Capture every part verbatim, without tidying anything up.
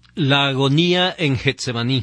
La agonía en Getsemaní.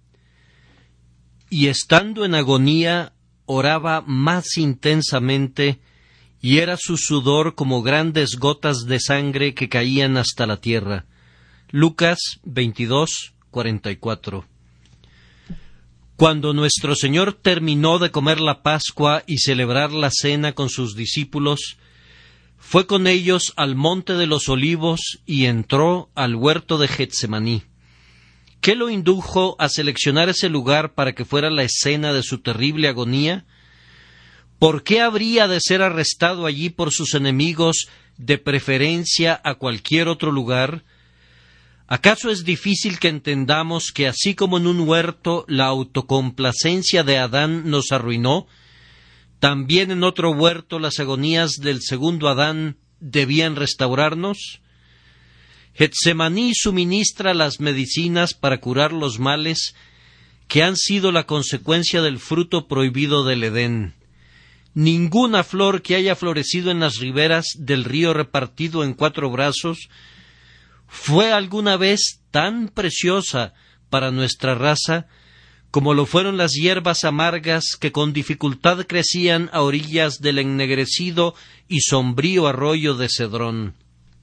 Y estando en agonía, oraba más intensamente, y era su sudor como grandes gotas de sangre que caían hasta la tierra. Lucas veintidós, cuarenta y cuatro. Cuando nuestro Señor terminó de comer la Pascua y celebrar la cena con sus discípulos, fue con ellos al monte de los Olivos y entró al huerto de Getsemaní. ¿Qué lo indujo a seleccionar ese lugar para que fuera la escena de su terrible agonía? ¿Por qué habría de ser arrestado allí por sus enemigos de preferencia a cualquier otro lugar? ¿Acaso es difícil que entendamos que así como en un huerto la autocomplacencia de Adán nos arruinó, también en otro huerto las agonías del segundo Adán debían restaurarnos? Getsemaní suministra las medicinas para curar los males que han sido la consecuencia del fruto prohibido del Edén. Ninguna flor que haya florecido en las riberas del río repartido en cuatro brazos fue alguna vez tan preciosa para nuestra raza como lo fueron las hierbas amargas que con dificultad crecían a orillas del ennegrecido y sombrío arroyo de Cedrón.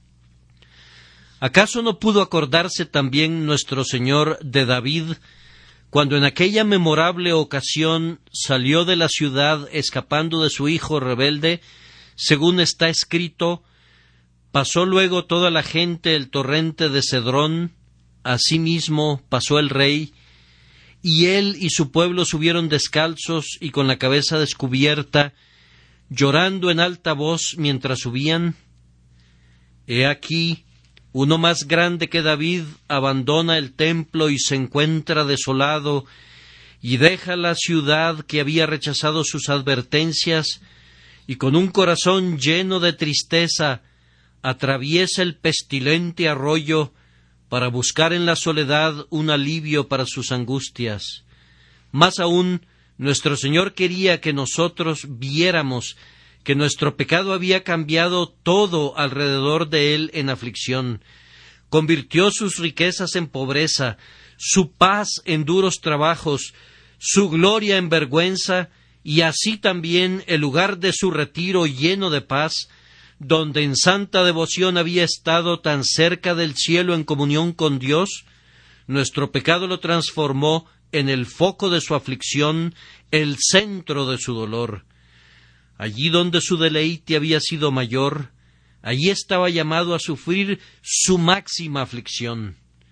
¿Acaso no pudo acordarse también nuestro Señor de David, cuando en aquella memorable ocasión salió de la ciudad escapando de su hijo rebelde, según está escrito: pasó luego toda la gente el torrente de Cedrón, asimismo pasó el rey, y él y su pueblo subieron descalzos y con la cabeza descubierta, llorando en alta voz mientras subían? He aquí, uno más grande que David abandona el templo y se encuentra desolado, y deja la ciudad que había rechazado sus advertencias, y con un corazón lleno de tristeza atraviesa el pestilente arroyo para buscar en la soledad un alivio para sus angustias. Más aún, nuestro Señor quería que nosotros viéramos que nuestro pecado había cambiado todo alrededor de él en aflicción. Convirtió sus riquezas en pobreza, su paz en duros trabajos, su gloria en vergüenza, y así también el lugar de su retiro lleno de paz, donde en santa devoción había estado tan cerca del cielo en comunión con Dios, nuestro pecado lo transformó en el foco de su aflicción, el centro de su dolor. Allí donde su deleite había sido mayor, allí estaba llamado a sufrir su máxima aflicción.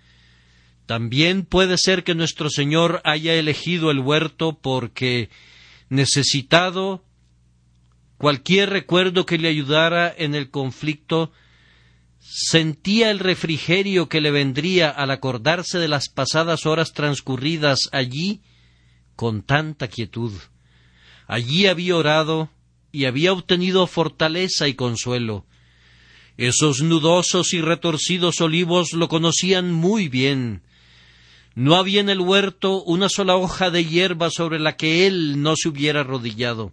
También puede ser que nuestro Señor haya elegido el huerto porque, necesitado cualquier recuerdo que le ayudara en el conflicto, sentía el refrigerio que le vendría al acordarse de las pasadas horas transcurridas allí con tanta quietud. Allí había orado y había obtenido fortaleza y consuelo. Esos nudosos y retorcidos olivos lo conocían muy bien. No había en el huerto una sola hoja de hierba sobre la que él no se hubiera arrodillado.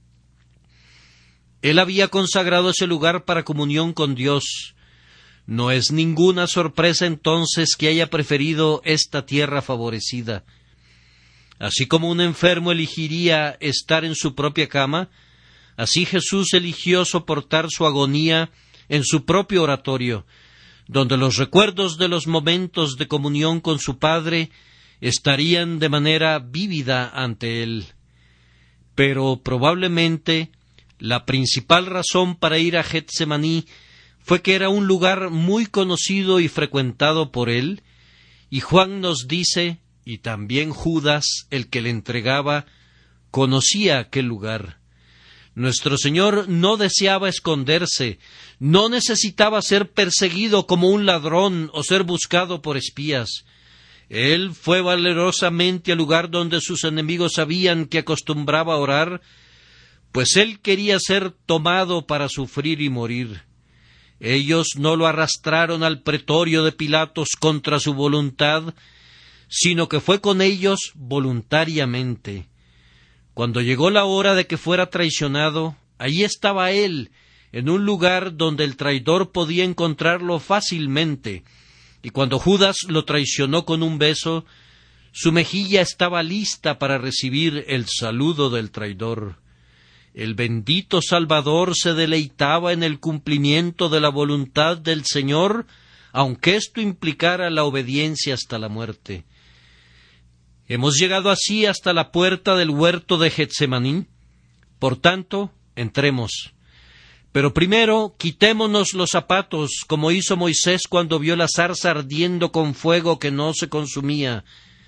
Él había consagrado ese lugar para comunión con Dios. No es ninguna sorpresa entonces que haya preferido esta tierra favorecida. Así como un enfermo elegiría estar en su propia cama, así Jesús eligió soportar su agonía en su propio oratorio, donde los recuerdos de los momentos de comunión con su Padre estarían de manera vívida ante él. Pero probablemente la principal razón para ir a Getsemaní fue que era un lugar muy conocido y frecuentado por él, y Juan nos dice, y también Judas, el que le entregaba, conocía aquel lugar. Nuestro Señor no deseaba esconderse, no necesitaba ser perseguido como un ladrón o ser buscado por espías. Él fue valerosamente al lugar donde sus enemigos sabían que acostumbraba a orar, pues él quería ser tomado para sufrir y morir. Ellos no lo arrastraron al pretorio de Pilatos contra su voluntad, sino que fue con ellos voluntariamente. Cuando llegó la hora de que fuera traicionado, allí estaba él, en un lugar donde el traidor podía encontrarlo fácilmente, y cuando Judas lo traicionó con un beso, su mejilla estaba lista para recibir el saludo del traidor. El bendito Salvador se deleitaba en el cumplimiento de la voluntad del Señor, aunque esto implicara la obediencia hasta la muerte. Hemos llegado así hasta la puerta del huerto de Getsemaní. Por tanto, entremos. Pero primero quitémonos los zapatos, como hizo Moisés cuando vio la zarza ardiendo con fuego que no se consumía.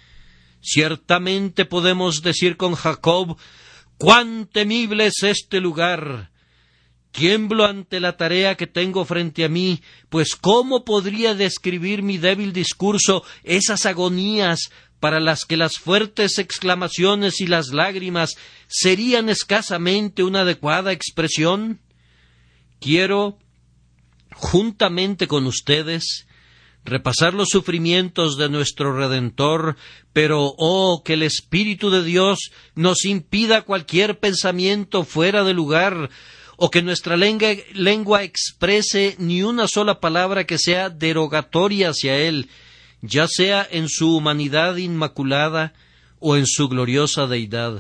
Ciertamente podemos decir con Jacob: ¡cuán temible es este lugar! Tiemblo ante la tarea que tengo frente a mí, pues ¿cómo podría describir mi débil discurso esas agonías para las que las fuertes exclamaciones y las lágrimas serían escasamente una adecuada expresión? Quiero, juntamente con ustedes, repasar los sufrimientos de nuestro Redentor, pero, oh, que el Espíritu de Dios nos impida cualquier pensamiento fuera de lugar, o que nuestra lengua, lengua exprese ni una sola palabra que sea derogatoria hacia Él, ya sea en su humanidad inmaculada o en su gloriosa deidad.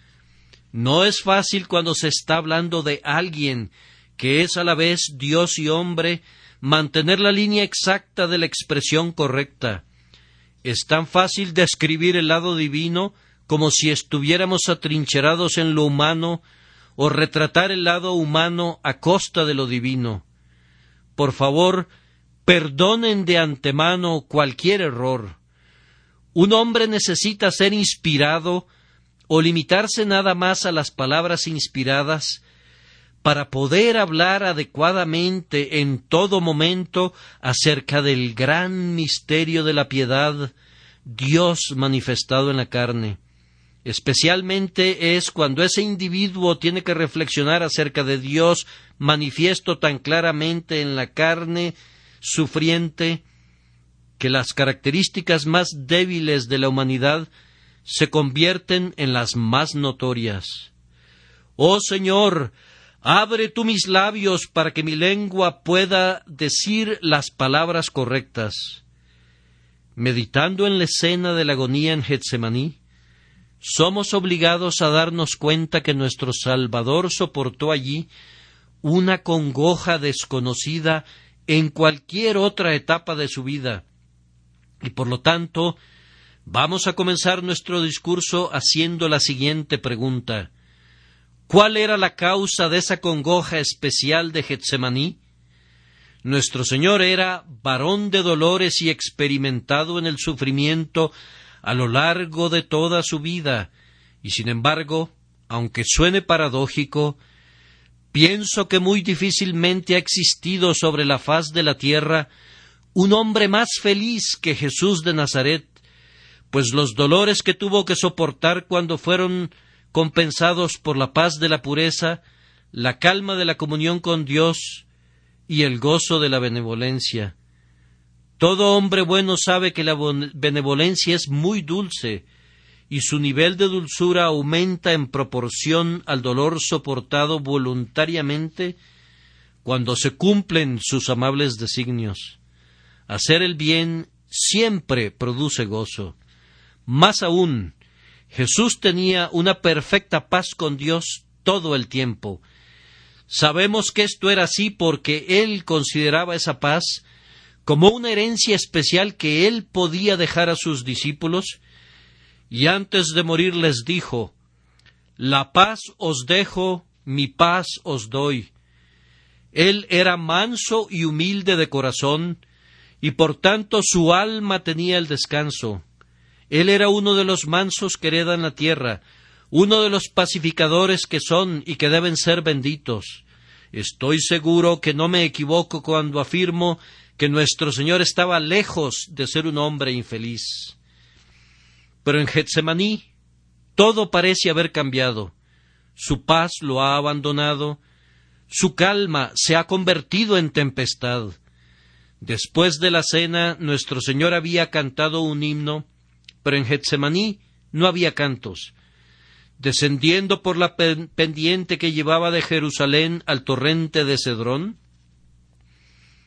No es fácil cuando se está hablando de alguien que es a la vez Dios y hombre, mantener la línea exacta de la expresión correcta. Es tan fácil describir el lado divino como si estuviéramos atrincherados en lo humano, o retratar el lado humano a costa de lo divino. Por favor, perdonen de antemano cualquier error. Un hombre necesita ser inspirado o limitarse nada más a las palabras inspiradas para poder hablar adecuadamente en todo momento acerca del gran misterio de la piedad, Dios manifestado en la carne. Especialmente es cuando ese individuo tiene que reflexionar acerca de Dios manifiesto tan claramente en la carne sufriente, que las características más débiles de la humanidad se convierten en las más notorias. Oh Señor, abre tú mis labios para que mi lengua pueda decir las palabras correctas. Meditando en la escena de la agonía en Getsemaní, somos obligados a darnos cuenta que nuestro Salvador soportó allí una congoja desconocida en cualquier otra etapa de su vida. Y por lo tanto, vamos a comenzar nuestro discurso haciendo la siguiente pregunta: ¿cuál era la causa de esa congoja especial de Getsemaní? Nuestro Señor era varón de dolores y experimentado en el sufrimiento a lo largo de toda su vida, y sin embargo, aunque suene paradójico, pienso que muy difícilmente ha existido sobre la faz de la tierra un hombre más feliz que Jesús de Nazaret, pues los dolores que tuvo que soportar cuando fueron compensados por la paz de la pureza, la calma de la comunión con Dios y el gozo de la benevolencia. Todo hombre bueno sabe que la benevolencia es muy dulce, y su nivel de dulzura aumenta en proporción al dolor soportado voluntariamente cuando se cumplen sus amables designios. Hacer el bien siempre produce gozo. Más aún, Jesús tenía una perfecta paz con Dios todo el tiempo. Sabemos que esto era así porque Él consideraba esa paz como una herencia especial que Él podía dejar a sus discípulos, y antes de morir les dijo: «La paz os dejo, mi paz os doy». Él era manso y humilde de corazón, y por tanto su alma tenía el descanso. Él era uno de los mansos que heredan la tierra, uno de los pacificadores que son y que deben ser benditos. Estoy seguro que no me equivoco cuando afirmo que nuestro Señor estaba lejos de ser un hombre infeliz. Pero en Getsemaní todo parece haber cambiado. Su paz lo ha abandonado, su calma se ha convertido en tempestad. Después de la cena, nuestro Señor había cantado un himno, pero en Getsemaní no había cantos. Descendiendo por la pendiente que llevaba de Jerusalén al torrente de Cedrón,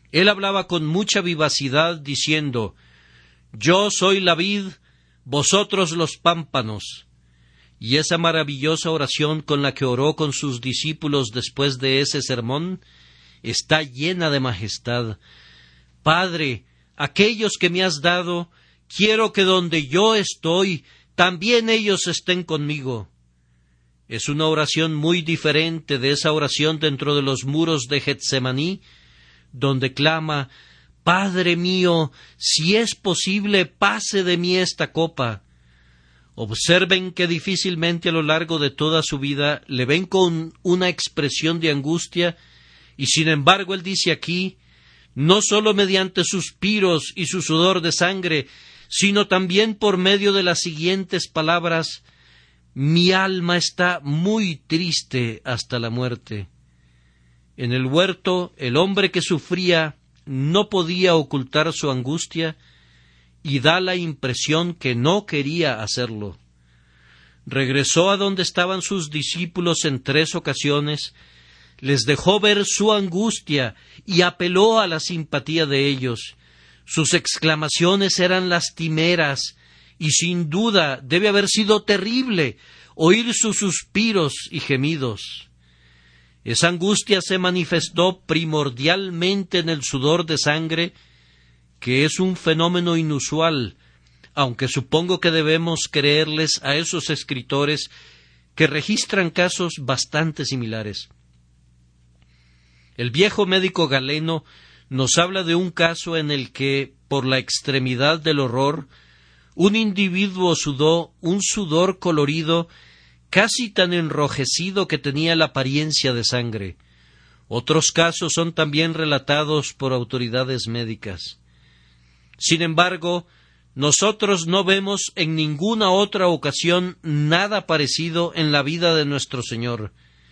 Él hablaba con mucha vivacidad, diciendo: «Yo soy la vid, vosotros los pámpanos». Y esa maravillosa oración con la que oró con sus discípulos después de ese sermón está llena de majestad. «Padre, aquellos que me has dado, quiero que donde yo estoy, también ellos estén conmigo». Es una oración muy diferente de esa oración dentro de los muros de Getsemaní, donde clama: «Padre mío, si es posible, pase de mí esta copa». Observen que difícilmente a lo largo de toda su vida le ven con una expresión de angustia, y sin embargo él dice aquí, no sólo mediante suspiros y su sudor de sangre, sino también por medio de las siguientes palabras: «Mi alma está muy triste hasta la muerte». En el huerto, el hombre que sufría no podía ocultar su angustia, y da la impresión que no quería hacerlo. Regresó a donde estaban sus discípulos en tres ocasiones, les dejó ver su angustia y apeló a la simpatía de ellos. Sus exclamaciones eran lastimeras, y sin duda debe haber sido terrible oír sus suspiros y gemidos. Esa angustia se manifestó primordialmente en el sudor de sangre, que es un fenómeno inusual, aunque supongo que debemos creerles a esos escritores que registran casos bastante similares. El viejo médico Galeno nos habla de un caso en el que, por la extremidad del horror, un individuo sudó un sudor colorido casi tan enrojecido que tenía la apariencia de sangre. Otros casos son también relatados por autoridades médicas. Sin embargo, nosotros no vemos en ninguna otra ocasión nada parecido en la vida de nuestro Señor.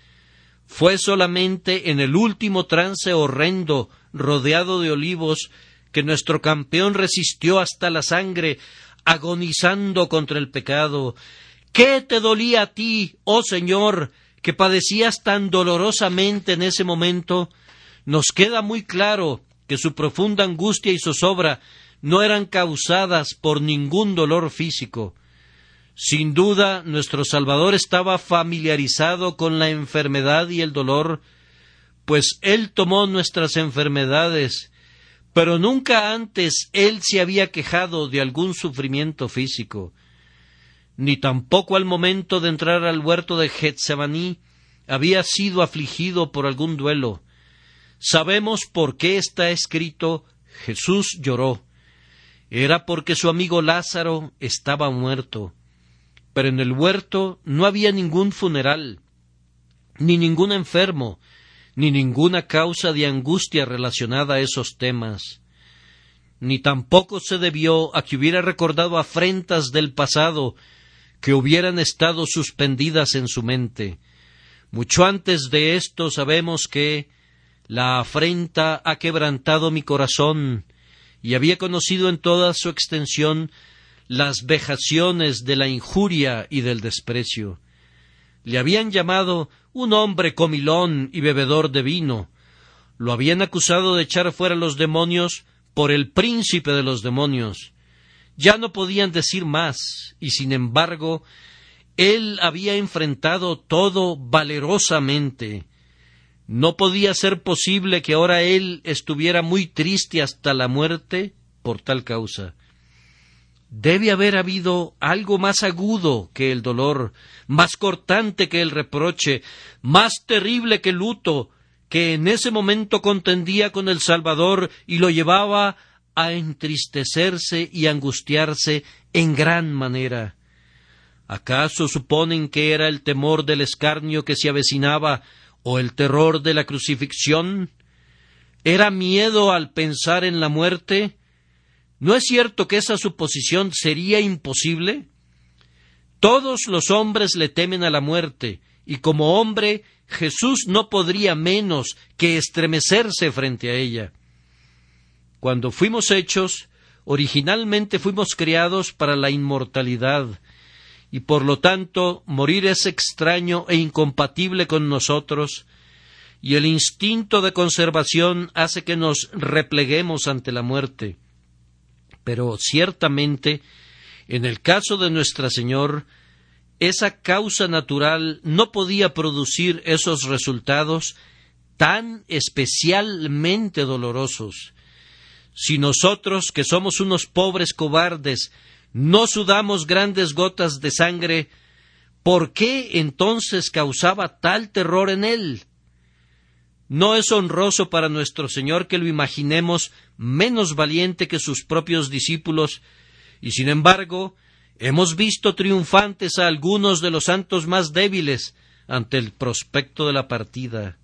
Fue solamente en el último trance horrendo, rodeado de olivos, que nuestro campeón resistió hasta la sangre, agonizando contra el pecado. ¿Qué te dolía a ti, oh Señor, que padecías tan dolorosamente en ese momento? Nos queda muy claro que su profunda angustia y zozobra no eran causadas por ningún dolor físico. Sin duda, nuestro Salvador estaba familiarizado con la enfermedad y el dolor, pues Él tomó nuestras enfermedades, pero nunca antes Él se había quejado de algún sufrimiento físico. Ni tampoco al momento de entrar al huerto de Getsemaní había sido afligido por algún duelo. Sabemos por qué está escrito: Jesús lloró. Era porque su amigo Lázaro estaba muerto. Pero en el huerto no había ningún funeral, ni ningún enfermo, ni ninguna causa de angustia relacionada a esos temas. Ni tampoco se debió a que hubiera recordado afrentas del pasado que hubieran estado suspendidas en su mente. Mucho antes de esto sabemos que la afrenta ha quebrantado mi corazón, y había conocido en toda su extensión las vejaciones de la injuria y del desprecio. Le habían llamado un hombre comilón y bebedor de vino. Lo habían acusado de echar fuera los demonios por el príncipe de los demonios. Ya no podían decir más, y sin embargo, él había enfrentado todo valerosamente. ¿No podía ser posible que ahora él estuviera muy triste hasta la muerte por tal causa? Debe haber habido algo más agudo que el dolor, más cortante que el reproche, más terrible que el luto, que en ese momento contendía con el Salvador y lo llevaba a entristecerse y angustiarse en gran manera. ¿Acaso suponen que era el temor del escarnio que se avecinaba o el terror de la crucifixión? ¿Era miedo al pensar en la muerte? ¿No es cierto que esa suposición sería imposible? Todos los hombres le temen a la muerte, y como hombre Jesús no podría menos que estremecerse frente a ella. Cuando fuimos hechos, originalmente fuimos creados para la inmortalidad, y por lo tanto morir es extraño e incompatible con nosotros. y el instinto de conservación hace que nos repleguemos ante la muerte. Pero ciertamente, en el caso de Nuestra Señor, esa causa natural no podía producir esos resultados tan especialmente dolorosos. Si nosotros, que somos unos pobres cobardes, no sudamos grandes gotas de sangre, ¿por qué entonces causaba tal terror en él? No es honroso para nuestro Señor que lo imaginemos menos valiente que sus propios discípulos, y sin embargo, hemos visto triunfantes a algunos de los santos más débiles ante el prospecto de la partida.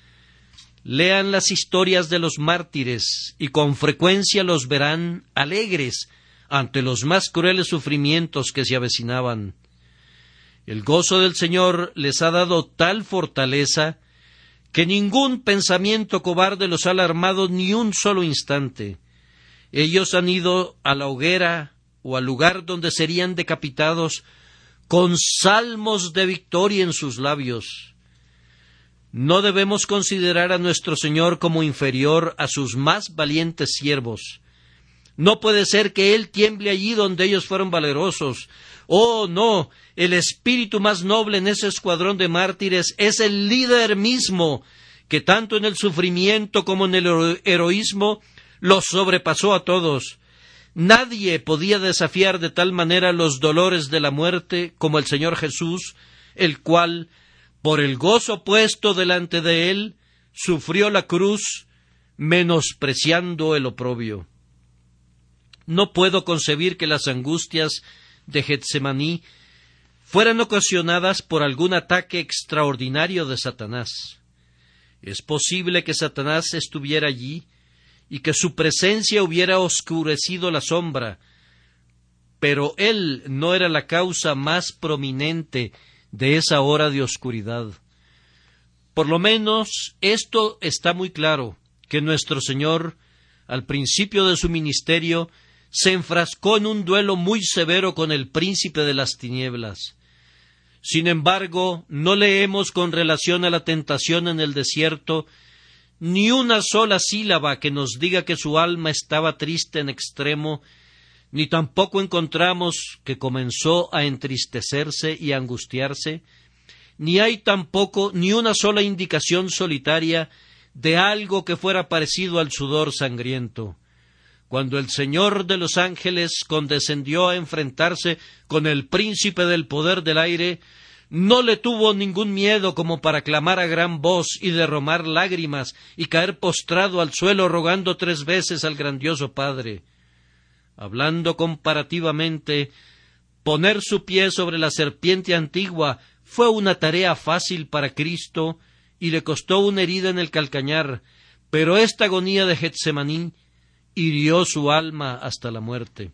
Lean las historias de los mártires y con frecuencia los verán alegres ante los más crueles sufrimientos que se avecinaban. El gozo del Señor les ha dado tal fortaleza que ningún pensamiento cobarde los ha alarmado ni un solo instante. Ellos han ido a la hoguera o al lugar donde serían decapitados con salmos de victoria en sus labios. No debemos considerar a nuestro Señor como inferior a sus más valientes siervos. No puede ser que Él tiemble allí donde ellos fueron valerosos. Oh, no, el espíritu más noble en ese escuadrón de mártires es el líder mismo, que tanto en el sufrimiento como en el hero- heroísmo los sobrepasó a todos. Nadie podía desafiar de tal manera los dolores de la muerte como el Señor Jesús, el cual, por el gozo puesto delante de él, sufrió la cruz, menospreciando el oprobio. No puedo concebir que las angustias de Getsemaní fueran ocasionadas por algún ataque extraordinario de Satanás. Es posible que Satanás estuviera allí y que su presencia hubiera oscurecido la sombra, pero él no era la causa más prominente de esa hora de oscuridad. Por lo menos esto está muy claro, que nuestro Señor, al principio de su ministerio, se enfrascó en un duelo muy severo con el príncipe de las tinieblas. Sin embargo, no leemos con relación a la tentación en el desierto ni una sola sílaba que nos diga que su alma estaba triste en extremo, ni tampoco encontramos que comenzó a entristecerse y a angustiarse, ni hay tampoco ni una sola indicación solitaria de algo que fuera parecido al sudor sangriento. Cuando el Señor de los ángeles condescendió a enfrentarse con el príncipe del poder del aire, no le tuvo ningún miedo como para clamar a gran voz y derramar lágrimas y caer postrado al suelo rogando tres veces al grandioso Padre. Hablando comparativamente, poner su pie sobre la serpiente antigua fue una tarea fácil para Cristo y le costó una herida en el calcañar, pero esta agonía de Getsemaní hirió su alma hasta la muerte.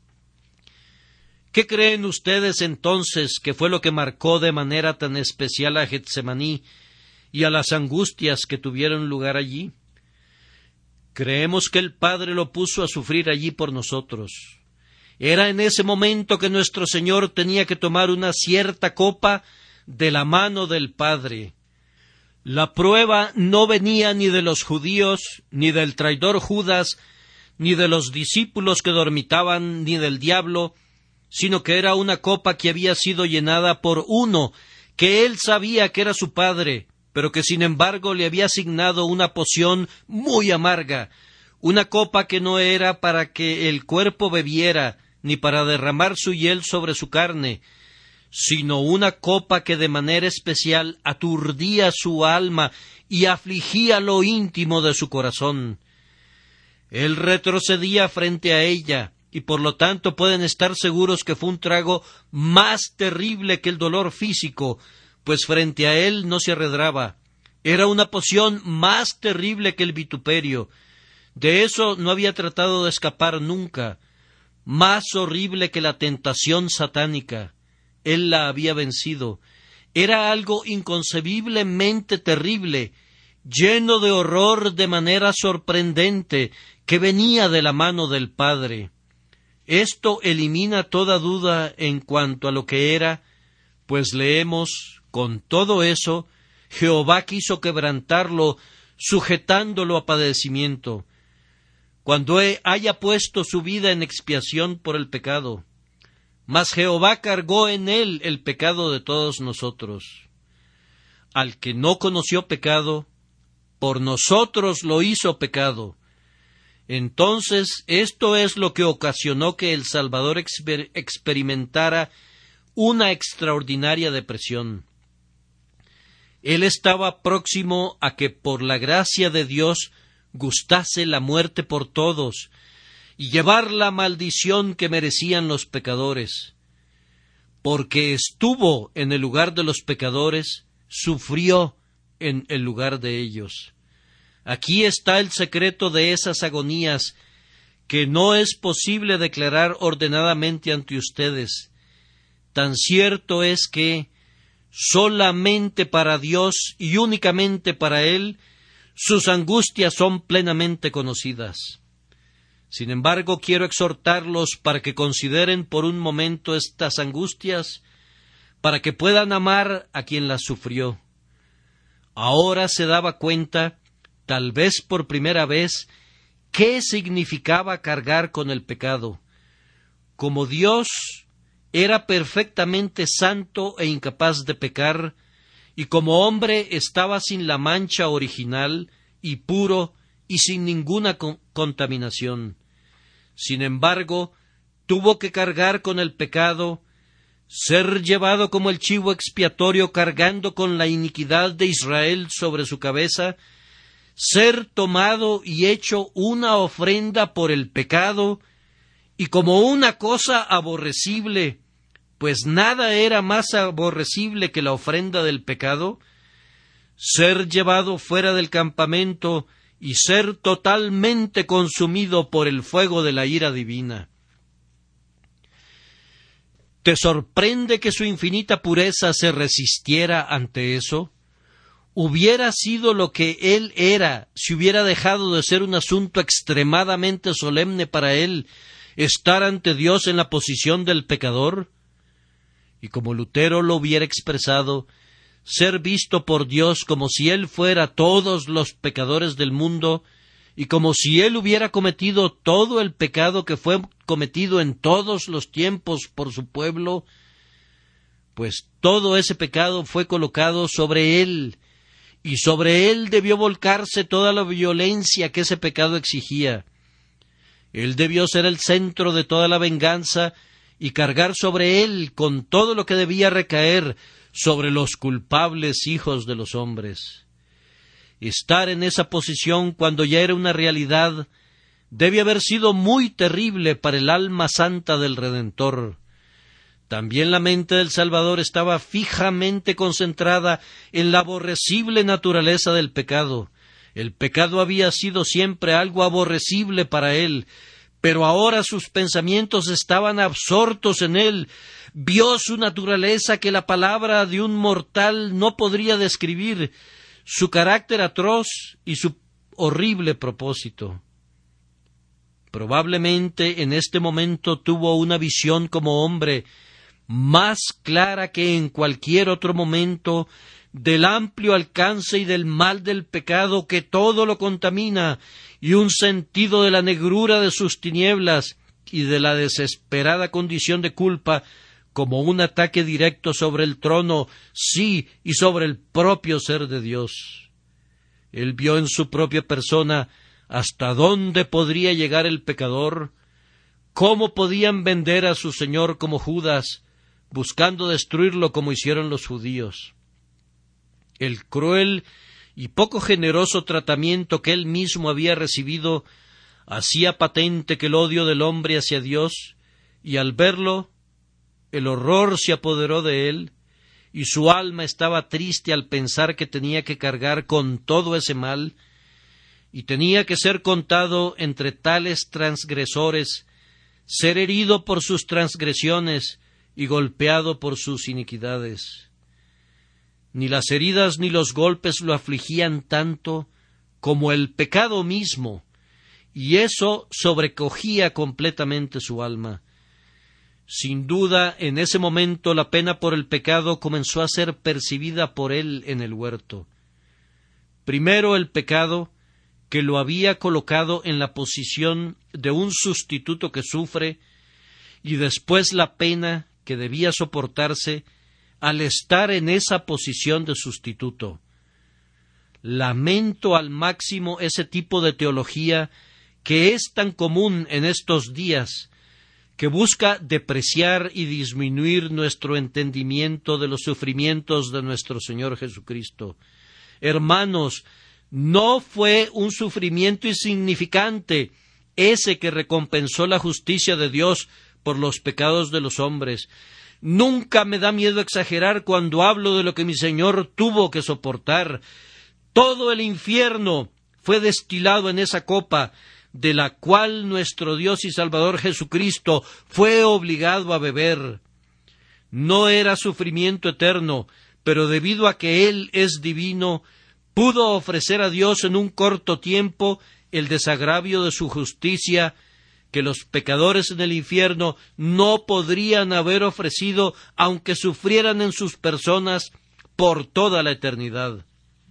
¿Qué creen ustedes entonces que fue lo que marcó de manera tan especial a Getsemaní y a las angustias que tuvieron lugar allí? Creemos que el Padre lo puso a sufrir allí por nosotros. Era en ese momento que nuestro Señor tenía que tomar una cierta copa de la mano del Padre. La prueba no venía ni de los judíos, ni del traidor Judas, ni de los discípulos que dormitaban, ni del diablo, sino que era una copa que había sido llenada por uno, que él sabía que era su Padre, pero que sin embargo le había asignado una poción muy amarga, una copa que no era para que el cuerpo bebiera, ni para derramar su hiel sobre su carne, sino una copa que de manera especial aturdía su alma y afligía lo íntimo de su corazón. Él retrocedía frente a ella, y por lo tanto pueden estar seguros que fue un trago más terrible que el dolor físico, pues frente a él no se arredraba. Era una poción más terrible que el vituperio. De eso no había tratado de escapar nunca. Más horrible que la tentación satánica. Él la había vencido. Era algo inconcebiblemente terrible, lleno de horror de manera sorprendente, que venía de la mano del Padre. Esto elimina toda duda en cuanto a lo que era, pues leemos, con todo eso, Jehová quiso quebrantarlo, sujetándolo a padecimiento, cuando haya puesto su vida en expiación por el pecado. Mas Jehová cargó en él el pecado de todos nosotros. Al que no conoció pecado, por nosotros lo hizo pecado. Entonces, esto es lo que ocasionó que el Salvador exper- experimentara una extraordinaria depresión. Él estaba próximo a que por la gracia de Dios gustase la muerte por todos y llevar la maldición que merecían los pecadores. Porque estuvo en el lugar de los pecadores, sufrió en el lugar de ellos. Aquí está el secreto de esas agonías que no es posible declarar ordenadamente ante ustedes. Tan cierto es que solamente para Dios y únicamente para Él sus angustias son plenamente conocidas. Sin embargo, quiero exhortarlos para que consideren por un momento estas angustias, para que puedan amar a quien las sufrió. Ahora se daba cuenta, tal vez por primera vez, qué significaba cargar con el pecado. Como Dios era perfectamente santo e incapaz de pecar, y como hombre estaba sin la mancha original y puro y sin ninguna con- contaminación. Sin embargo, tuvo que cargar con el pecado, ser llevado como el chivo expiatorio cargando con la iniquidad de Israel sobre su cabeza, ser tomado y hecho una ofrenda por el pecado, y como una cosa aborrecible, pues nada era más aborrecible que la ofrenda del pecado, ser llevado fuera del campamento y ser totalmente consumido por el fuego de la ira divina. ¿Te sorprende que su infinita pureza se resistiera ante eso? Hubiera sido lo que él era si hubiera dejado de ser un asunto extremadamente solemne para él estar ante Dios en la posición del pecador. Y como Lutero lo hubiera expresado, ser visto por Dios como si él fuera todos los pecadores del mundo y como si él hubiera cometido todo el pecado que fue cometido en todos los tiempos por su pueblo, pues todo ese pecado fue colocado sobre él, y sobre él debió volcarse toda la violencia que ese pecado exigía. Él debió ser el centro de toda la venganza y cargar sobre él con todo lo que debía recaer sobre los culpables hijos de los hombres. Estar en esa posición cuando ya era una realidad debe haber sido muy terrible para el alma santa del Redentor. También la mente del Salvador estaba fijamente concentrada en la aborrecible naturaleza del pecado. El pecado había sido siempre algo aborrecible para él, pero ahora sus pensamientos estaban absortos en él. Vio su naturaleza que la palabra de un mortal no podría describir, su carácter atroz y su horrible propósito. Probablemente en este momento tuvo una visión como hombre más clara que en cualquier otro momento del amplio alcance y del mal del pecado que todo lo contamina, y un sentido de la negrura de sus tinieblas y de la desesperada condición de culpa como un ataque directo sobre el trono, sí, y sobre el propio ser de Dios. Él vio en su propia persona hasta dónde podría llegar el pecador, cómo podían vender a su Señor como Judas, buscando destruirlo como hicieron los judíos. El cruel y poco generoso tratamiento que él mismo había recibido hacía patente que el odio del hombre hacia Dios, y al verlo, el horror se apoderó de él, y su alma estaba triste al pensar que tenía que cargar con todo ese mal, y tenía que ser contado entre tales transgresores, ser herido por sus transgresiones y golpeado por sus iniquidades. Ni las heridas ni los golpes lo afligían tanto como el pecado mismo, y eso sobrecogía completamente su alma. Sin duda, en ese momento la pena por el pecado comenzó a ser percibida por él en el huerto. Primero el pecado, que lo había colocado en la posición de un sustituto que sufre, y después la pena que debía soportarse al estar en esa posición de sustituto. Lamento al máximo ese tipo de teología que es tan común en estos días, que busca depreciar y disminuir nuestro entendimiento de los sufrimientos de nuestro Señor Jesucristo. Hermanos, no fue un sufrimiento insignificante ese que recompensó la justicia de Dios por los pecados de los hombres. Nunca me da miedo exagerar cuando hablo de lo que mi Señor tuvo que soportar. Todo el infierno fue destilado en esa copa, de la cual nuestro Dios y Salvador Jesucristo fue obligado a beber. No era sufrimiento eterno, pero debido a que Él es divino, pudo ofrecer a Dios en un corto tiempo el desagravio de su justicia, que los pecadores en el infierno no podrían haber ofrecido aunque sufrieran en sus personas por toda la eternidad.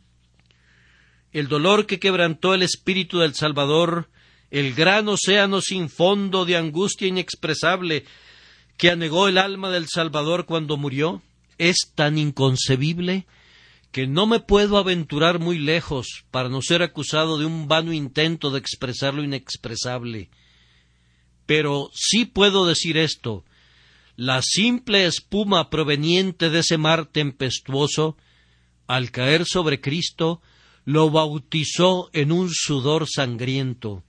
El dolor que quebrantó el espíritu del Salvador, el gran océano sin fondo de angustia inexpresable que anegó el alma del Salvador cuando murió, es tan inconcebible que no me puedo aventurar muy lejos para no ser acusado de un vano intento de expresar lo inexpresable. Pero sí puedo decir esto: la simple espuma proveniente de ese mar tempestuoso, al caer sobre Cristo, lo bautizó en un sudor sangriento.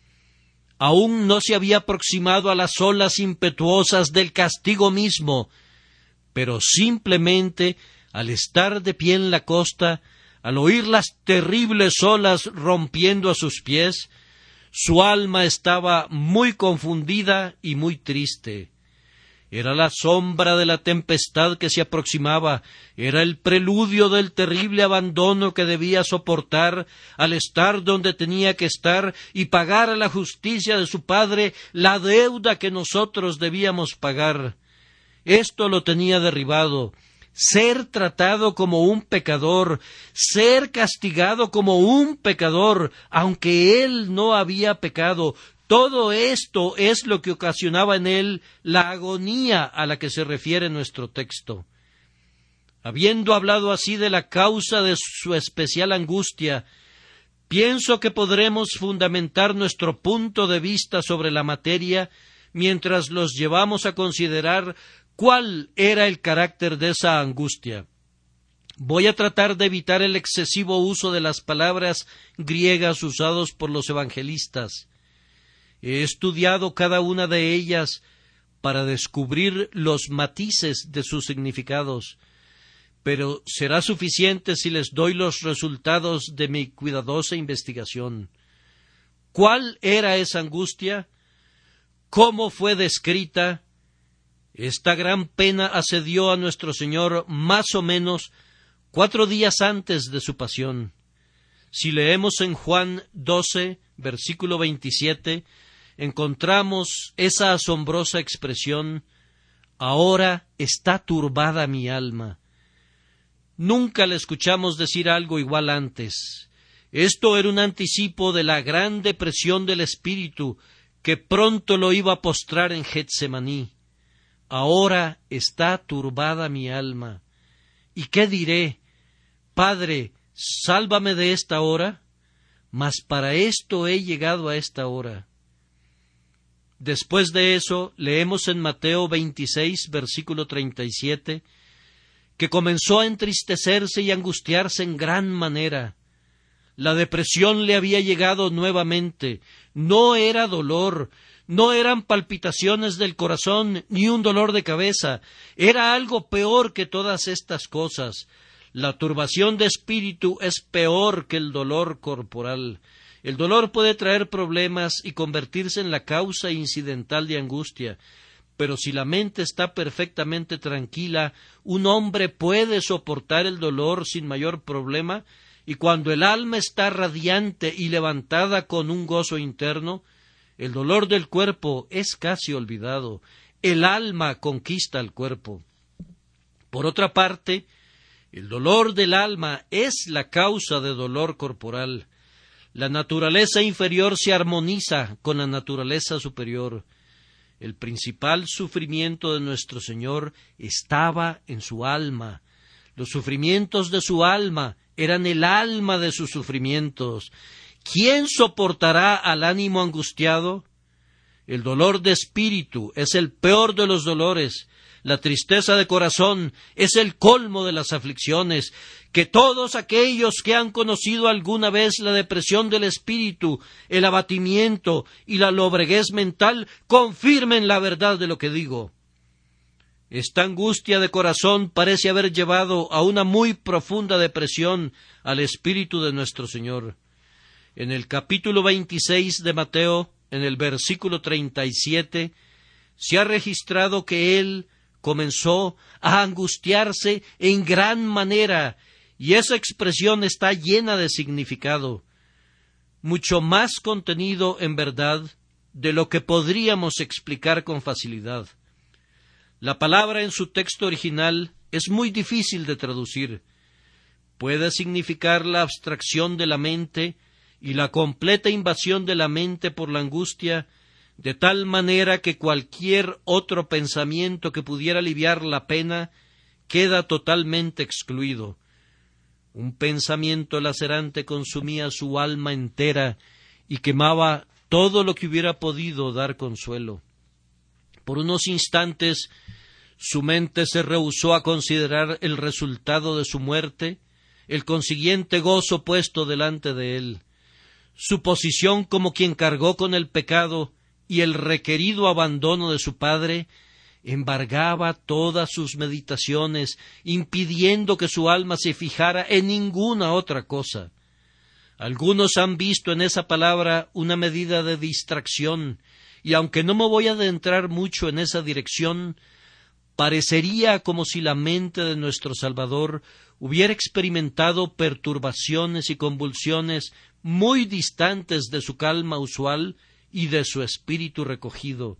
Aún no se había aproximado a las olas impetuosas del castigo mismo, pero simplemente al estar de pie en la costa, al oír las terribles olas rompiendo a sus pies, su alma estaba muy confundida y muy triste. Era la sombra de la tempestad que se aproximaba, era el preludio del terrible abandono que debía soportar al estar donde tenía que estar y pagar a la justicia de su Padre la deuda que nosotros debíamos pagar. Esto lo tenía derribado. Ser tratado como un pecador, ser castigado como un pecador, aunque él no había pecado. Todo esto es lo que ocasionaba en él la agonía a la que se refiere nuestro texto. Habiendo hablado así de la causa de su especial angustia, pienso que podremos fundamentar nuestro punto de vista sobre la materia mientras los llevamos a considerar cuál era el carácter de esa angustia. Voy a tratar de evitar el excesivo uso de las palabras griegas usadas por los evangelistas. He estudiado cada una de ellas para descubrir los matices de sus significados, pero será suficiente si les doy los resultados de mi cuidadosa investigación. ¿Cuál era esa angustia? ¿Cómo fue descrita? Esta gran pena asedió a nuestro Señor más o menos cuatro días antes de su pasión. Si leemos en Juan doce, versículo veintisiete, encontramos esa asombrosa expresión: ahora está turbada mi alma. Nunca le escuchamos decir algo igual antes. Esto era un anticipo de la gran depresión del espíritu que pronto lo iba a postrar en Getsemaní. Ahora está turbada mi alma. ¿Y qué diré? Padre, sálvame de esta hora. Mas para esto he llegado a esta hora. Después de eso, leemos en Mateo veintiséis, versículo treinta y siete, que comenzó a entristecerse y angustiarse en gran manera. La depresión le había llegado nuevamente. No era dolor, no eran palpitaciones del corazón, ni un dolor de cabeza. Era algo peor que todas estas cosas. La turbación de espíritu es peor que el dolor corporal. El dolor puede traer problemas y convertirse en la causa incidental de angustia, pero si la mente está perfectamente tranquila, un hombre puede soportar el dolor sin mayor problema, y cuando el alma está radiante y levantada con un gozo interno, el dolor del cuerpo es casi olvidado. el alma conquista al cuerpo. Por otra parte, el dolor del alma es la causa de dolor corporal. La naturaleza inferior se armoniza con la naturaleza superior. El principal sufrimiento de nuestro Señor estaba en su alma. Los sufrimientos de su alma eran el alma de sus sufrimientos. ¿Quién soportará al ánimo angustiado? El dolor de espíritu es el peor de los dolores. La tristeza de corazón es el colmo de las aflicciones. Que todos aquellos que han conocido alguna vez la depresión del espíritu, el abatimiento y la lobreguez mental, confirmen la verdad de lo que digo. Esta angustia de corazón parece haber llevado a una muy profunda depresión al espíritu de nuestro Señor. En el capítulo veintiséis de Mateo, en el versículo treinta y siete, se ha registrado que él comenzó a angustiarse en gran manera, y esa expresión está llena de significado, mucho más contenido en verdad de lo que podríamos explicar con facilidad. La palabra en su texto original es muy difícil de traducir. Puede significar la abstracción de la mente y la completa invasión de la mente por la angustia, de tal manera que cualquier otro pensamiento que pudiera aliviar la pena queda totalmente excluido. Un pensamiento lacerante consumía su alma entera y quemaba todo lo que hubiera podido dar consuelo. Por unos instantes su mente se rehusó a considerar el resultado de su muerte, el consiguiente gozo puesto delante de él. Su posición como quien cargó con el pecado y el requerido abandono de su padre embargaba todas sus meditaciones, impidiendo que su alma se fijara en ninguna otra cosa. Algunos han visto en esa palabra una medida de distracción, y aunque no me voy a adentrar mucho en esa dirección, parecería como si la mente de nuestro Salvador hubiera experimentado perturbaciones y convulsiones muy distantes de su calma usual y de su espíritu recogido.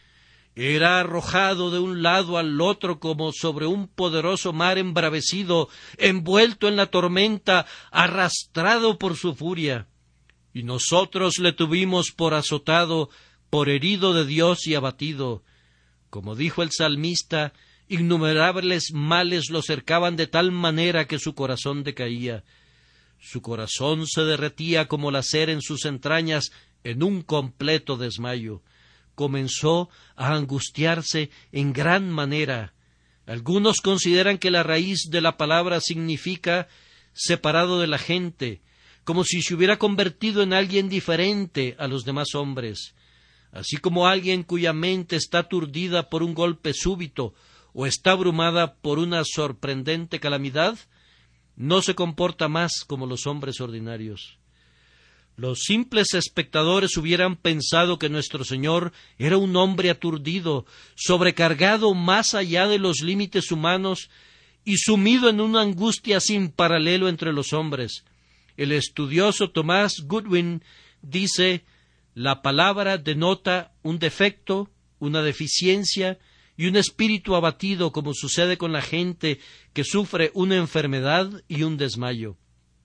Era arrojado de un lado al otro como sobre un poderoso mar embravecido, envuelto en la tormenta, arrastrado por su furia. Y nosotros le tuvimos por azotado, por herido de Dios y abatido. Como dijo el salmista, innumerables males lo cercaban de tal manera que su corazón decaía. Su corazón se derretía como la cera en sus entrañas en un completo desmayo. Comenzó a angustiarse en gran manera. Algunos consideran que la raíz de la palabra significa separado de la gente, como si se hubiera convertido en alguien diferente a los demás hombres, así como alguien cuya mente está aturdida por un golpe súbito o está abrumada por una sorprendente calamidad, no se comporta más como los hombres ordinarios. Los simples espectadores hubieran pensado que nuestro Señor era un hombre aturdido, sobrecargado más allá de los límites humanos y sumido en una angustia sin paralelo entre los hombres. El estudioso Thomas Goodwin dice: la palabra denota un defecto, una deficiencia y un espíritu abatido, como sucede con la gente que sufre una enfermedad y un desmayo.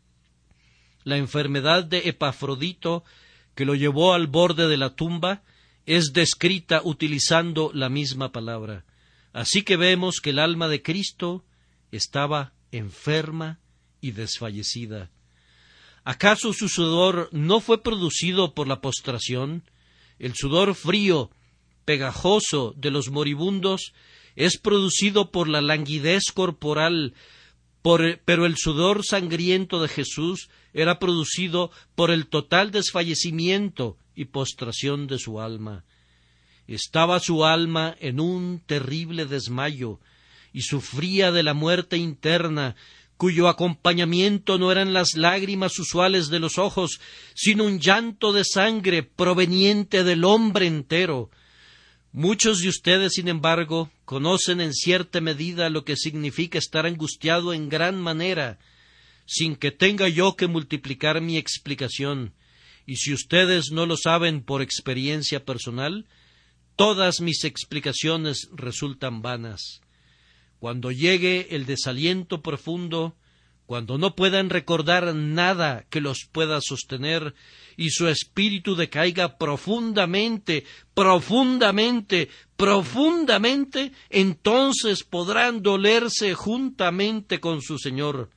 La enfermedad de Epafrodito, que lo llevó al borde de la tumba, es descrita utilizando la misma palabra. Así que vemos que el alma de Cristo estaba enferma y desfallecida. ¿Acaso su sudor no fue producido por la postración? El sudor frío, pegajoso de los moribundos es producido por la languidez corporal, por, pero el sudor sangriento de Jesús era producido por el total desfallecimiento y postración de su alma. Estaba su alma en un terrible desmayo y sufría de la muerte interna, cuyo acompañamiento no eran las lágrimas usuales de los ojos, sino un llanto de sangre proveniente del hombre entero. Muchos de ustedes, sin embargo, conocen en cierta medida lo que significa estar angustiado en gran manera, sin que tenga yo que multiplicar mi explicación, y si ustedes no lo saben por experiencia personal, todas mis explicaciones resultan vanas. Cuando llegue el desaliento profundo, cuando no puedan recordar nada que los pueda sostener y su espíritu decaiga profundamente, profundamente, profundamente, entonces podrán dolerse juntamente con su Señor.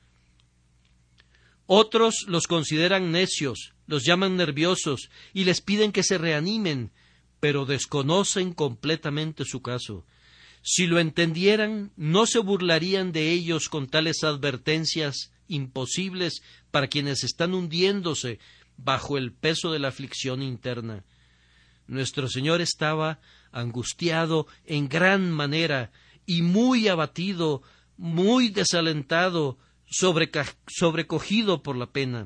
Otros los consideran necios, los llaman nerviosos y les piden que se reanimen, pero desconocen completamente su caso. Si lo entendieran, no se burlarían de ellos con tales advertencias imposibles para quienes están hundiéndose bajo el peso de la aflicción interna. Nuestro Señor estaba angustiado en gran manera y muy abatido, muy desalentado, sobreca- sobrecogido por la pena.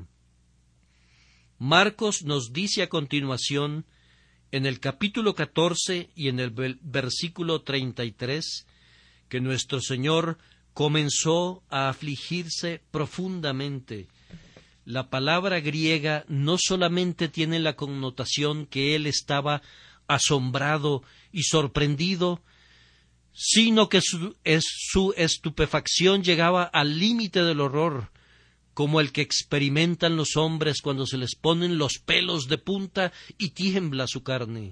Marcos nos dice a continuación, en el capítulo catorce y en el versículo treinta y tres, que nuestro Señor comenzó a afligirse profundamente. La palabra griega no solamente tiene la connotación que él estaba asombrado y sorprendido, sino que su, es, su estupefacción llegaba al límite del horror, como el que experimentan los hombres cuando se les ponen los pelos de punta y tiembla su carne.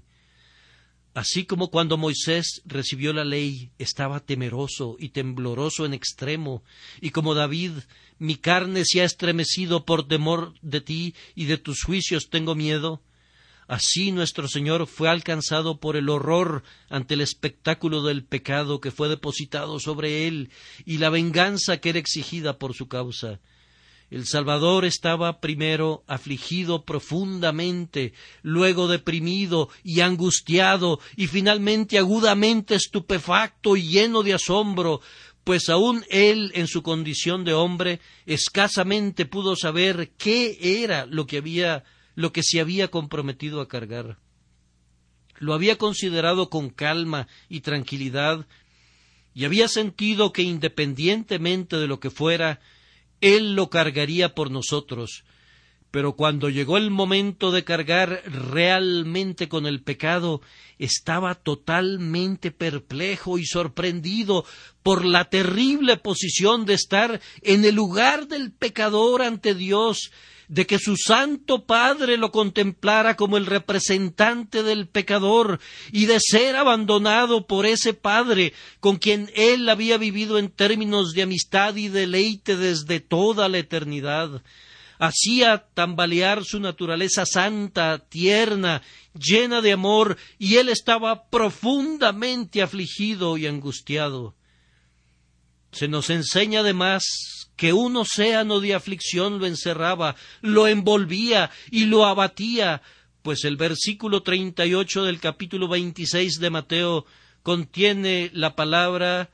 Así como cuando Moisés recibió la ley, estaba temeroso y tembloroso en extremo, y como David, mi carne se ha estremecido por temor de ti y de tus juicios tengo miedo, así nuestro Señor fue alcanzado por el horror ante el espectáculo del pecado que fue depositado sobre él y la venganza que era exigida por su causa. El Salvador estaba primero afligido profundamente, luego deprimido y angustiado, y finalmente agudamente estupefacto y lleno de asombro, pues aun él, en su condición de hombre, escasamente pudo saber qué era lo que había, lo que se había comprometido a cargar. Lo había considerado con calma y tranquilidad, y había sentido que independientemente de lo que fuera, Él lo cargaría por nosotros, pero cuando llegó el momento de cargar realmente con el pecado, estaba totalmente perplejo y sorprendido por la terrible posición de estar en el lugar del pecador ante Dios, de que su Santo Padre lo contemplara como el representante del pecador y de ser abandonado por ese Padre con quien él había vivido en términos de amistad y deleite desde toda la eternidad. Hacía tambalear su naturaleza santa, tierna, llena de amor, y él estaba profundamente afligido y angustiado. Se nos enseña además que un océano de aflicción lo encerraba, lo envolvía y lo abatía, pues el versículo treinta y ocho del capítulo veintiséis de Mateo contiene la palabra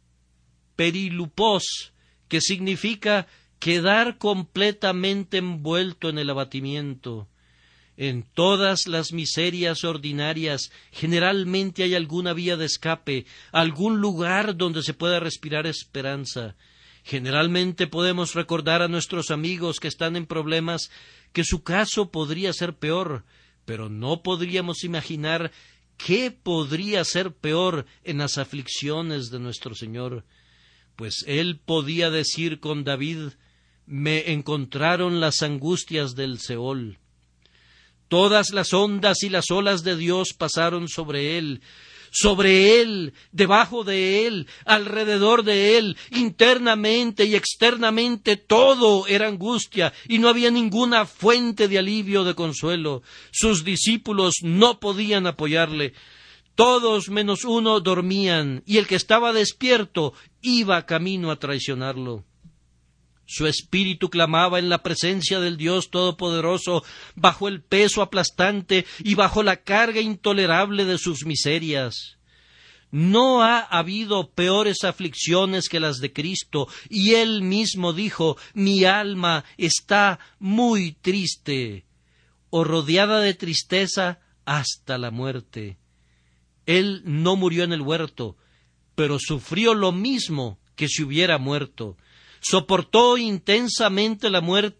perilupos, que significa quedar completamente envuelto en el abatimiento. En todas las miserias ordinarias generalmente hay alguna vía de escape, algún lugar donde se pueda respirar esperanza. Generalmente podemos recordar a nuestros amigos que están en problemas que su caso podría ser peor, pero no podríamos imaginar qué podría ser peor en las aflicciones de nuestro Señor. Pues él podía decir con David, me encontraron las angustias del Seol. Todas las ondas y las olas de Dios pasaron sobre él, sobre él, debajo de él, alrededor de él, internamente y externamente, todo era angustia y no había ninguna fuente de alivio o de consuelo. Sus discípulos no podían apoyarle. Todos menos uno dormían y el que estaba despierto iba camino a traicionarlo. Su espíritu clamaba en la presencia del Dios Todopoderoso, bajo el peso aplastante y bajo la carga intolerable de sus miserias. No ha habido peores aflicciones que las de Cristo, y él mismo dijo, mi alma está muy triste, o rodeada de tristeza hasta la muerte. Él no murió en el huerto, pero sufrió lo mismo que si hubiera muerto. Soportó intensamente la muerte,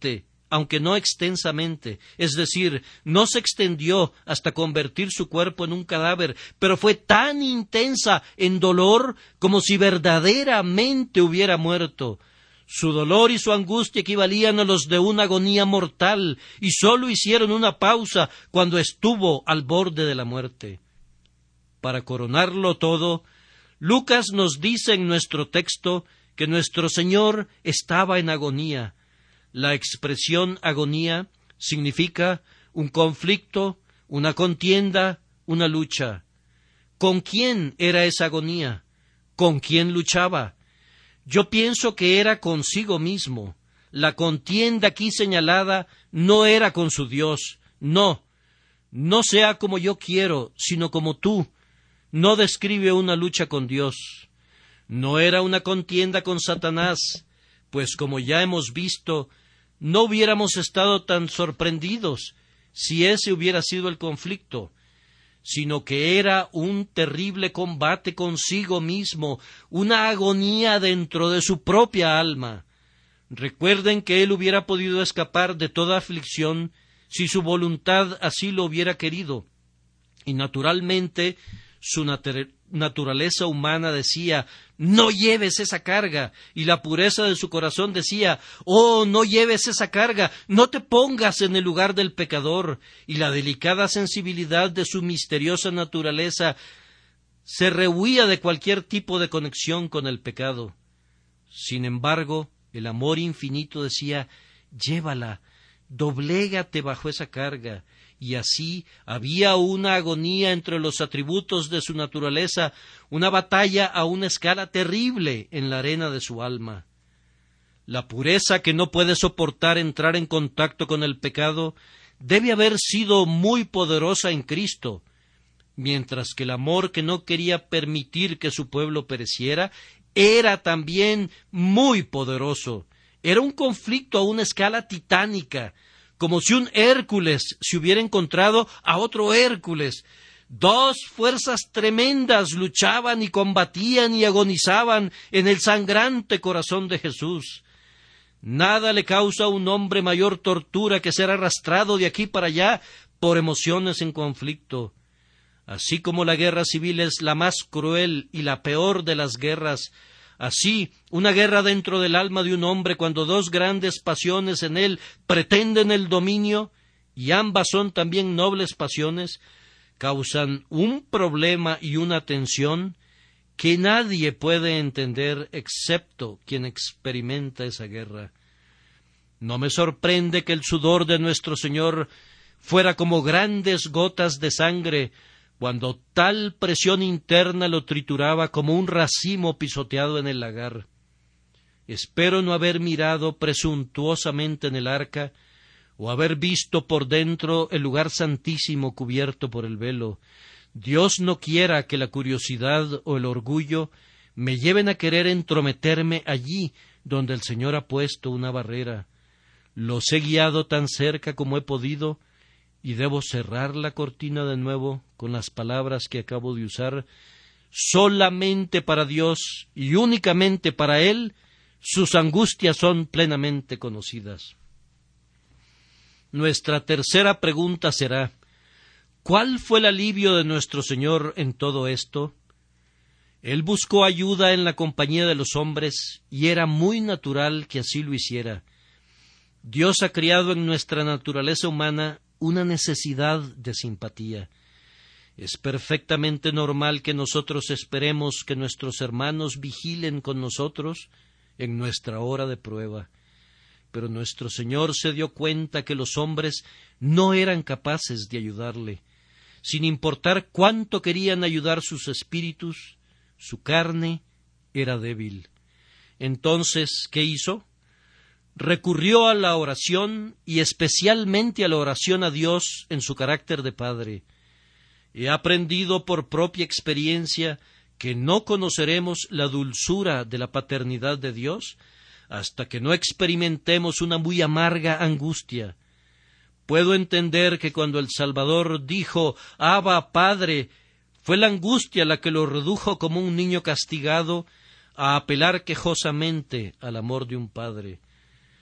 aunque no extensamente, es decir, no se extendió hasta convertir su cuerpo en un cadáver, pero fue tan intensa en dolor como si verdaderamente hubiera muerto. Su dolor y su angustia equivalían a los de una agonía mortal, y sólo hicieron una pausa cuando estuvo al borde de la muerte. Para coronarlo todo, Lucas nos dice en nuestro texto que nuestro Señor estaba en agonía. La expresión agonía significa un conflicto, una contienda, una lucha. ¿Con quién era esa agonía? ¿Con quién luchaba? Yo pienso que era consigo mismo. La contienda aquí señalada no era con su Dios. No, no sea como yo quiero, sino como tú. No describe una lucha con Dios. No era una contienda con Satanás, pues como ya hemos visto, no hubiéramos estado tan sorprendidos si ese hubiera sido el conflicto, sino que era un terrible combate consigo mismo, una agonía dentro de su propia alma. Recuerden que él hubiera podido escapar de toda aflicción si su voluntad así lo hubiera querido, y naturalmente su nat- naturaleza humana decía, no lleves esa carga, y la pureza de su corazón decía, oh, no lleves esa carga, no te pongas en el lugar del pecador, y la delicada sensibilidad de su misteriosa naturaleza se rehuía de cualquier tipo de conexión con el pecado. Sin embargo, el amor infinito decía, llévala, doblégate bajo esa carga. Y así había una agonía entre los atributos de su naturaleza, una batalla a una escala terrible en la arena de su alma. La pureza que no puede soportar entrar en contacto con el pecado debe haber sido muy poderosa en Cristo, mientras que el amor que no quería permitir que su pueblo pereciera era también muy poderoso. Era un conflicto a una escala titánica, como si un Hércules se hubiera encontrado a otro Hércules. Dos fuerzas tremendas luchaban y combatían y agonizaban en el sangrante corazón de Jesús. Nada le causa a un hombre mayor tortura que ser arrastrado de aquí para allá por emociones en conflicto. Así como la guerra civil es la más cruel y la peor de las guerras, así, una guerra dentro del alma de un hombre, cuando dos grandes pasiones en él pretenden el dominio, y ambas son también nobles pasiones, causan un problema y una tensión que nadie puede entender excepto quien experimenta esa guerra. No me sorprende que el sudor de nuestro Señor fuera como grandes gotas de sangre, cuando tal presión interna lo trituraba como un racimo pisoteado en el lagar. Espero no haber mirado presuntuosamente en el arca, o haber visto por dentro el lugar santísimo cubierto por el velo. Dios no quiera que la curiosidad o el orgullo me lleven a querer entrometerme allí donde el Señor ha puesto una barrera. Los he guiado tan cerca como he podido, y debo cerrar la cortina de nuevo con las palabras que acabo de usar. Solamente para Dios y únicamente para Él sus angustias son plenamente conocidas. Nuestra tercera pregunta será, ¿cuál fue el alivio de nuestro Señor en todo esto? Él buscó ayuda en la compañía de los hombres, y era muy natural que así lo hiciera. Dios ha creado en nuestra naturaleza humana una necesidad de simpatía. Es perfectamente normal que nosotros esperemos que nuestros hermanos vigilen con nosotros en nuestra hora de prueba. Pero nuestro Señor se dio cuenta que los hombres no eran capaces de ayudarle. Sin importar cuánto querían ayudar sus espíritus, su carne era débil. Entonces, ¿qué hizo? Recurrió a la oración, y especialmente a la oración a Dios en su carácter de Padre. He aprendido por propia experiencia que no conoceremos la dulzura de la paternidad de Dios hasta que no experimentemos una muy amarga angustia. Puedo entender que cuando el Salvador dijo «Abba, Padre», fue la angustia la que lo redujo como un niño castigado a apelar quejosamente al amor de un padre.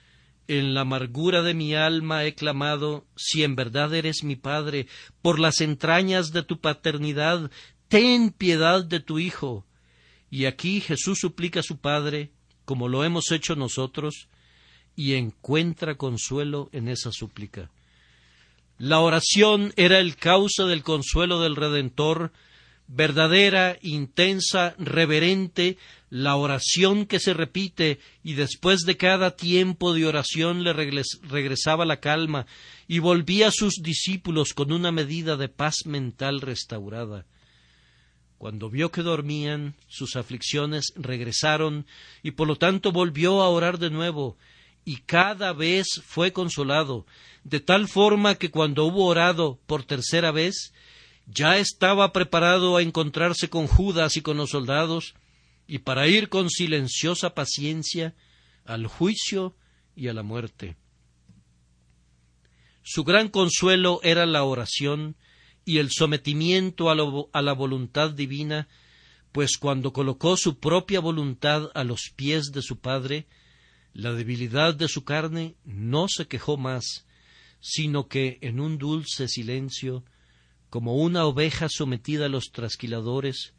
En la amargura de mi alma he clamado, si en verdad eres mi Padre, por las entrañas de tu paternidad, ten piedad de tu Hijo. Y aquí Jesús suplica a su Padre, como lo hemos hecho nosotros, y encuentra consuelo en esa súplica. La oración era el cauce del consuelo del Redentor, verdadera, intensa, reverente, la oración que se repite, y después de cada tiempo de oración le regres- regresaba la calma, y volvía a sus discípulos con una medida de paz mental restaurada. Cuando vio que dormían, sus aflicciones regresaron, y por lo tanto volvió a orar de nuevo, y cada vez fue consolado, de tal forma que cuando hubo orado por tercera vez, ya estaba preparado a encontrarse con Judas y con los soldados, y para ir con silenciosa paciencia al juicio y a la muerte. Su gran consuelo era la oración y el sometimiento a, lo, a la voluntad divina, pues cuando colocó su propia voluntad a los pies de su Padre, la debilidad de su carne no se quejó más, sino que en un dulce silencio, como una oveja sometida a los trasquiladores,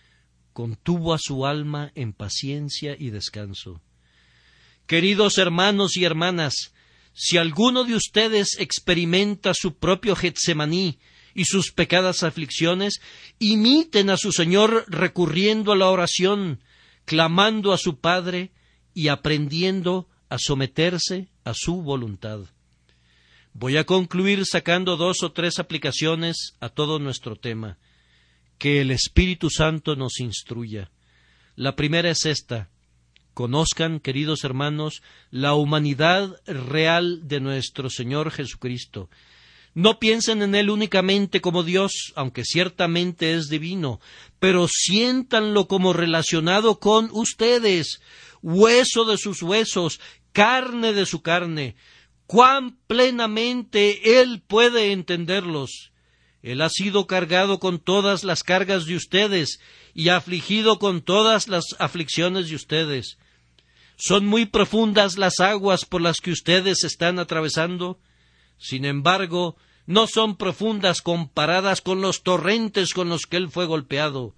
contuvo a su alma en paciencia y descanso. Queridos hermanos y hermanas, si alguno de ustedes experimenta su propio Getsemaní y sus pecadas aflicciones, imiten a su Señor recurriendo a la oración, clamando a su Padre y aprendiendo a someterse a su voluntad. Voy a concluir sacando dos o tres aplicaciones a todo nuestro tema. Que el Espíritu Santo nos instruya. La primera es esta: conozcan, queridos hermanos, la humanidad real de nuestro Señor Jesucristo. No piensen en Él únicamente como Dios, aunque ciertamente es divino, pero siéntanlo como relacionado con ustedes, hueso de sus huesos, carne de su carne. Cuán plenamente Él puede entenderlos. Él ha sido cargado con todas las cargas de ustedes y afligido con todas las aflicciones de ustedes. Son muy profundas las aguas por las que ustedes están atravesando. Sin embargo, no son profundas comparadas con los torrentes con los que Él fue golpeado.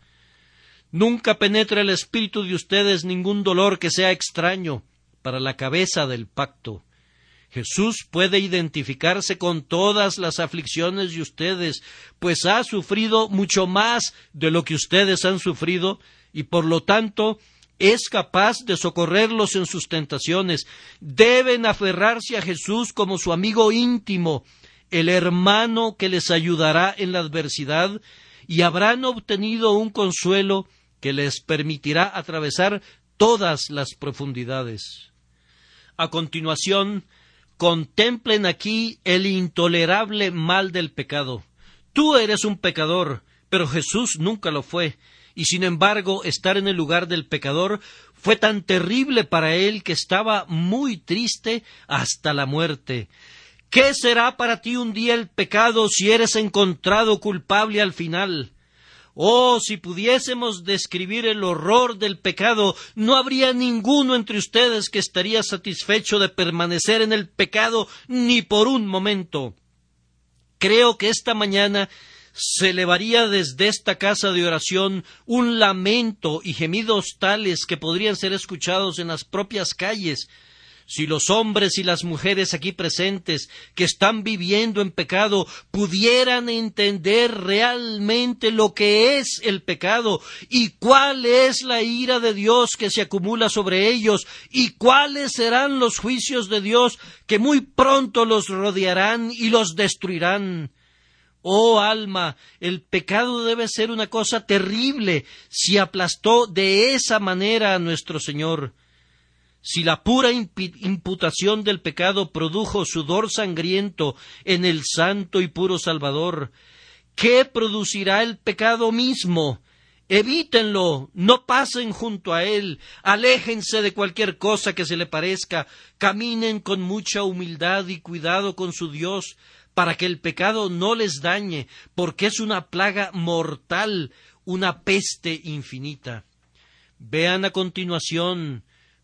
Nunca penetra el espíritu de ustedes ningún dolor que sea extraño para la cabeza del pacto. Jesús puede identificarse con todas las aflicciones de ustedes, pues ha sufrido mucho más de lo que ustedes han sufrido, y por lo tanto es capaz de socorrerlos en sus tentaciones. Deben aferrarse a Jesús como su amigo íntimo, el hermano que les ayudará en la adversidad, y habrán obtenido un consuelo que les permitirá atravesar todas las profundidades. A continuación, contemplen aquí el intolerable mal del pecado. Tú eres un pecador, pero Jesús nunca lo fue, y sin embargo estar en el lugar del pecador fue tan terrible para él que estaba muy triste hasta la muerte. ¿Qué será para ti un día el pecado si eres encontrado culpable al final? Oh, si pudiésemos describir el horror del pecado, no habría ninguno entre ustedes que estaría satisfecho de permanecer en el pecado ni por un momento. Creo que esta mañana se elevaría desde esta casa de oración un lamento y gemidos tales que podrían ser escuchados en las propias calles. Si los hombres y las mujeres aquí presentes que están viviendo en pecado pudieran entender realmente lo que es el pecado y cuál es la ira de Dios que se acumula sobre ellos y cuáles serán los juicios de Dios que muy pronto los rodearán y los destruirán. Oh alma, el pecado debe ser una cosa terrible si aplastó de esa manera a nuestro Señor. Si la pura imputación del pecado produjo sudor sangriento en el santo y puro Salvador, ¿qué producirá el pecado mismo? Evítenlo, no pasen junto a él, aléjense de cualquier cosa que se le parezca, caminen con mucha humildad y cuidado con su Dios, para que el pecado no les dañe, porque es una plaga mortal, una peste infinita. Vean a continuación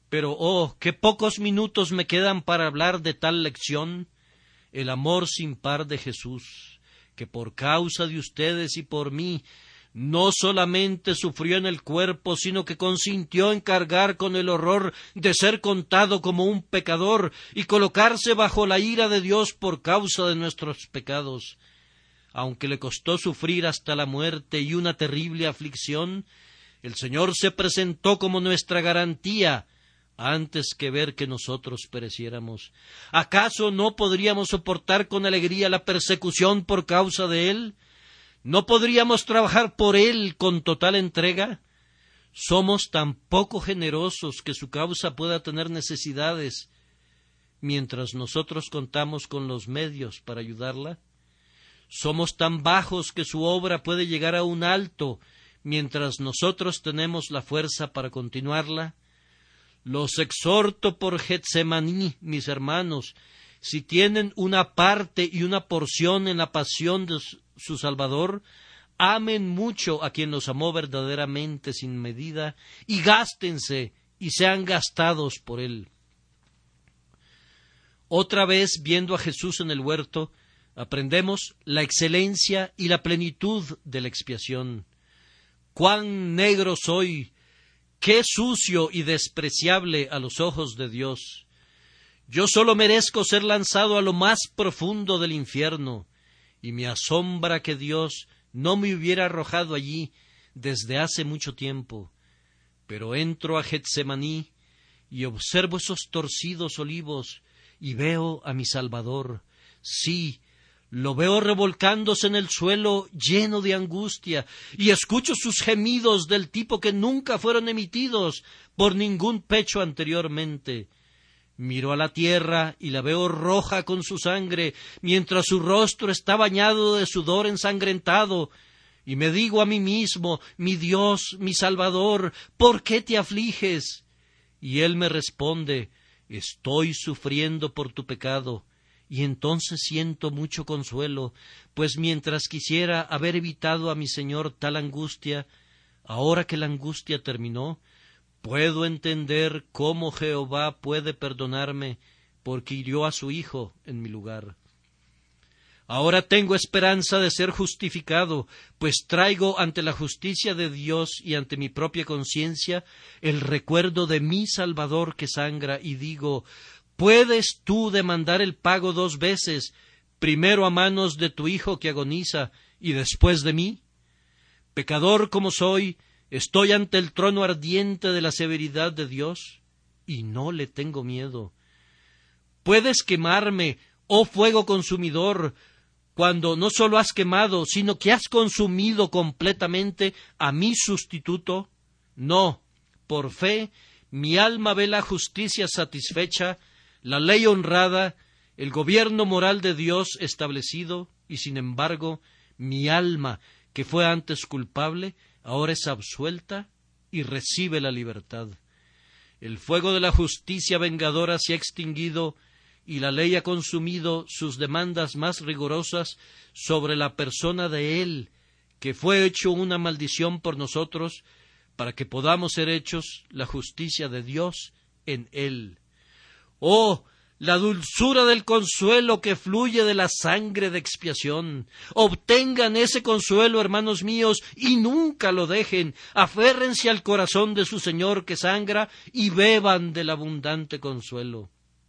Pero, oh, qué pocos minutos me quedan para hablar de tal lección, el amor sin par de Jesús, que por causa de ustedes y por mí, no solamente sufrió en el cuerpo, sino que consintió en cargar con el horror de ser contado como un pecador y colocarse bajo la ira de Dios por causa de nuestros pecados. Aunque le costó sufrir hasta la muerte y una terrible aflicción, el Señor se presentó como nuestra garantía antes que ver que nosotros pereciéramos. ¿Acaso no podríamos soportar con alegría la persecución por causa de Él? ¿No podríamos trabajar por Él con total entrega? Somos tan poco generosos que su causa pueda tener necesidades, mientras nosotros contamos con los medios para ayudarla. Somos tan bajos que su obra puede llegar a un alto, mientras nosotros tenemos la fuerza para continuarla. Los exhorto por Getsemaní, mis hermanos, si tienen una parte y una porción en la pasión de su Salvador, amen mucho a quien los amó verdaderamente sin medida, y gástense y sean gastados por Él. Otra vez, viendo a Jesús en el huerto, aprendemos la excelencia y la plenitud de la expiación. ¡Cuán negro soy! ¡Qué sucio y despreciable a los ojos de Dios! Yo solo merezco ser lanzado a lo más profundo del infierno, y me asombra que Dios no me hubiera arrojado allí desde hace mucho tiempo. Pero entro a Getsemaní y observo esos torcidos olivos y veo a mi Salvador. Sí, lo veo revolcándose en el suelo lleno de angustia, y escucho sus gemidos del tipo que nunca fueron emitidos por ningún pecho anteriormente. Miro a la tierra y la veo roja con su sangre, mientras su rostro está bañado de sudor ensangrentado, y me digo a mí mismo: mi Dios, mi Salvador, ¿por qué te afliges? Y él me responde: estoy sufriendo por tu pecado. Y entonces siento mucho consuelo, pues mientras quisiera haber evitado a mi Señor tal angustia, ahora que la angustia terminó, puedo entender cómo Jehová puede perdonarme, porque hirió a su Hijo en mi lugar. Ahora tengo esperanza de ser justificado, pues traigo ante la justicia de Dios y ante mi propia conciencia el recuerdo de mi Salvador que sangra, y digo: ¿puedes tú demandar el pago dos veces, primero a manos de tu Hijo que agoniza y después de mí? Pecador como soy, estoy ante el trono ardiente de la severidad de Dios, y no le tengo miedo. ¿Puedes quemarme, oh fuego consumidor, cuando no solo has quemado, sino que has consumido completamente a mi sustituto? No, por fe, mi alma ve la justicia satisfecha, la ley honrada, el gobierno moral de Dios establecido, y sin embargo, mi alma, que fue antes culpable, ahora es absuelta y recibe la libertad. El fuego de la justicia vengadora se ha extinguido, y la ley ha consumido sus demandas más rigurosas sobre la persona de Él, que fue hecho una maldición por nosotros, para que podamos ser hechos la justicia de Dios en Él. ¡Oh, la dulzura del consuelo que fluye de la sangre de expiación! Obtengan ese consuelo, hermanos míos, y nunca lo dejen. Aférrense al corazón de su Señor que sangra y beban del abundante consuelo.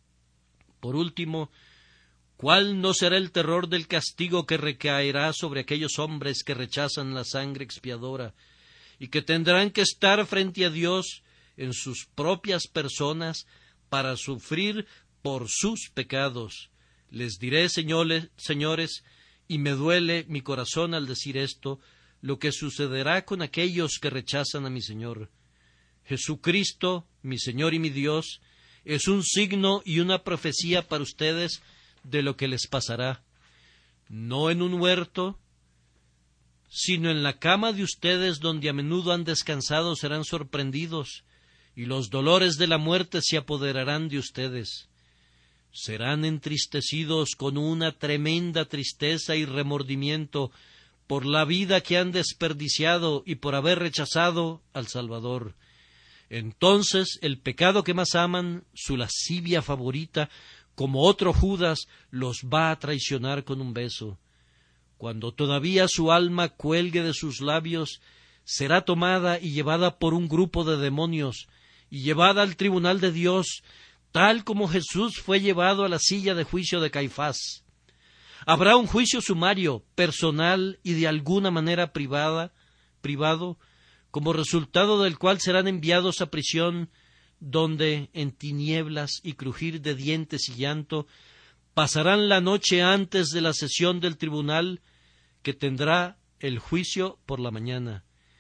Por último, ¿cuál no será el terror del castigo que recaerá sobre aquellos hombres que rechazan la sangre expiadora y que tendrán que estar frente a Dios en sus propias personas para sufrir por sus pecados? Les diré, señores, señores, y me duele mi corazón al decir esto, lo que sucederá con aquellos que rechazan a mi Señor. Jesucristo, mi Señor y mi Dios, es un signo y una profecía para ustedes de lo que les pasará, no en un huerto, sino en la cama de ustedes, donde a menudo han descansado, serán sorprendidos, y los dolores de la muerte se apoderarán de ustedes. Serán entristecidos con una tremenda tristeza y remordimiento por la vida que han desperdiciado y por haber rechazado al Salvador. Entonces el pecado que más aman, su lascivia favorita, como otro Judas, los va a traicionar con un beso. Cuando todavía su alma cuelgue de sus labios, será tomada y llevada por un grupo de demonios, y llevada al tribunal de Dios, tal como Jesús fue llevado a la silla de juicio de Caifás. Habrá un juicio sumario, personal y de alguna manera privada, privado, como resultado del cual serán enviados a prisión, donde, en tinieblas y crujir de dientes y llanto, pasarán la noche antes de la sesión del tribunal, que tendrá el juicio por la mañana.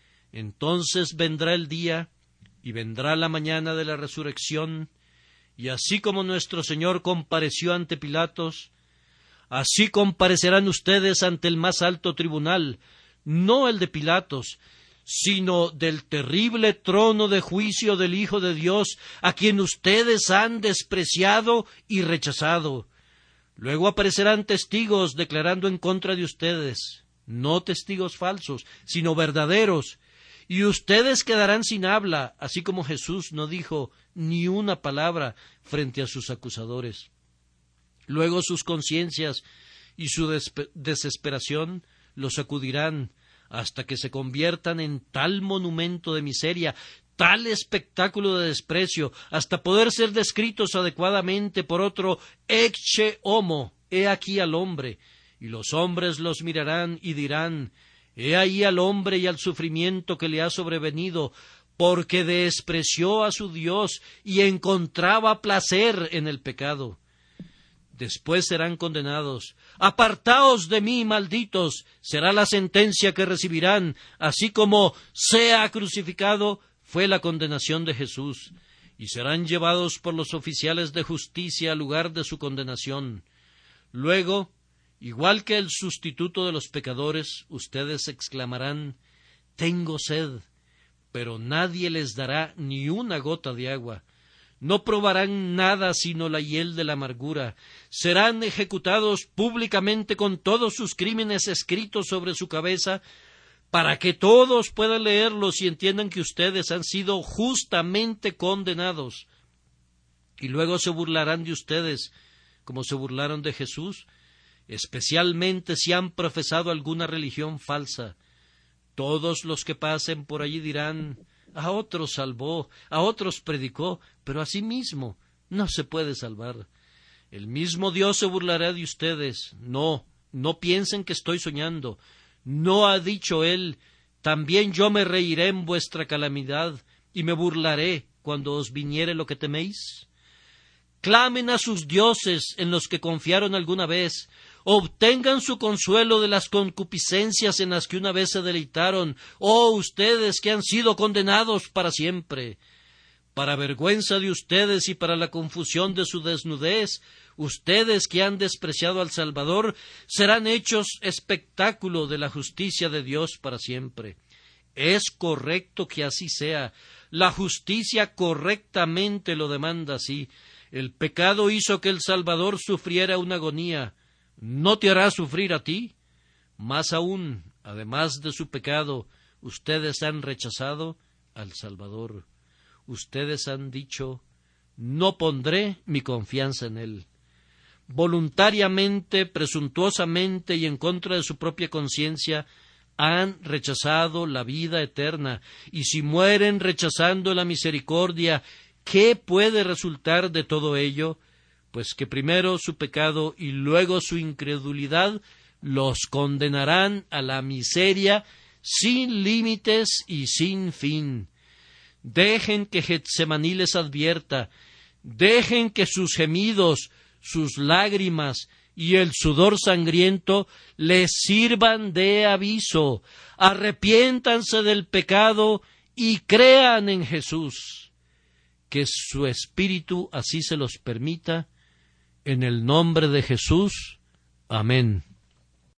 Entonces vendrá el día, y vendrá la mañana de la resurrección, y así como nuestro Señor compareció ante Pilatos, así comparecerán ustedes ante el más alto tribunal, no el de Pilatos, sino del terrible trono de juicio del Hijo de Dios, a quien ustedes han despreciado y rechazado. Luego aparecerán testigos declarando en contra de ustedes, no testigos falsos, sino verdaderos, y ustedes quedarán sin habla, así como Jesús no dijo ni una palabra frente a sus acusadores. Luego sus conciencias y su desesperación los sacudirán hasta que se conviertan en tal monumento de miseria, tal espectáculo de desprecio, hasta poder ser descritos adecuadamente por otro ecce homo, he aquí al hombre, y los hombres los mirarán y dirán, he ahí al hombre y al sufrimiento que le ha sobrevenido, porque despreció a su Dios y encontraba placer en el pecado. Después serán condenados. Apartaos de mí, malditos, será la sentencia que recibirán, así como sea crucificado fue la condenación de Jesús, y serán llevados por los oficiales de justicia al lugar de su condenación. Luego, igual que el sustituto de los pecadores, ustedes exclamarán, tengo sed, pero nadie les dará ni una gota de agua. No probarán nada sino la hiel de la amargura. Serán ejecutados públicamente con todos sus crímenes escritos sobre su cabeza, para que todos puedan leerlos y entiendan que ustedes han sido justamente condenados. Y luego se burlarán de ustedes, como se burlaron de Jesús, especialmente si han profesado alguna religión falsa. Todos los que pasen por allí dirán, a otros salvó, a otros predicó, pero a sí mismo no se puede salvar. El mismo Dios se burlará de ustedes. No, no piensen que estoy soñando. ¿No ha dicho él, también yo me reiré en vuestra calamidad, y me burlaré cuando os viniere lo que teméis? Clamen a sus dioses en los que confiaron alguna vez, obtengan su consuelo de las concupiscencias en las que una vez se deleitaron, oh ustedes que han sido condenados para siempre. Para vergüenza de ustedes y para la confusión de su desnudez, ustedes que han despreciado al Salvador, serán hechos espectáculo de la justicia de Dios para siempre. Es correcto que así sea. La justicia correctamente lo demanda así. El pecado hizo que el Salvador sufriera una agonía. ¿No te hará sufrir a ti? Más aún, además de su pecado, ustedes han rechazado al Salvador. Ustedes han dicho, no pondré mi confianza en él. Voluntariamente, presuntuosamente y en contra de su propia conciencia, han rechazado la vida eterna, y si mueren rechazando la misericordia, ¿qué puede resultar de todo ello? Pues que primero su pecado y luego su incredulidad los condenarán a la miseria sin límites y sin fin. Dejen que Getsemaní les advierta, dejen que sus gemidos, sus lágrimas y el sudor sangriento les sirvan de aviso. Arrepiéntanse del pecado y crean en Jesús. Que su Espíritu así se los permita. En el nombre de Jesús. Amén.